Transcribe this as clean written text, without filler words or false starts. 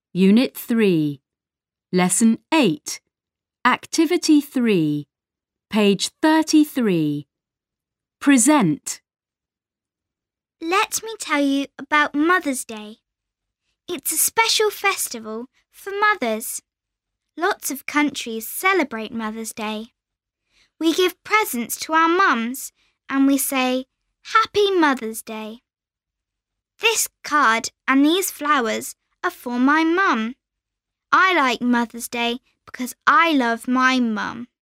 Unit 3, Lesson 8, Activity 3, page 33. Present. Let me tell you about Mother's Day. It's a special festival for mothers. Lots of countries celebrate Mother's Day. We give presents to our mums and we say, Happy Mother's Day. This card and these flowers are for my mum. I like Mother's Day because I love my mum.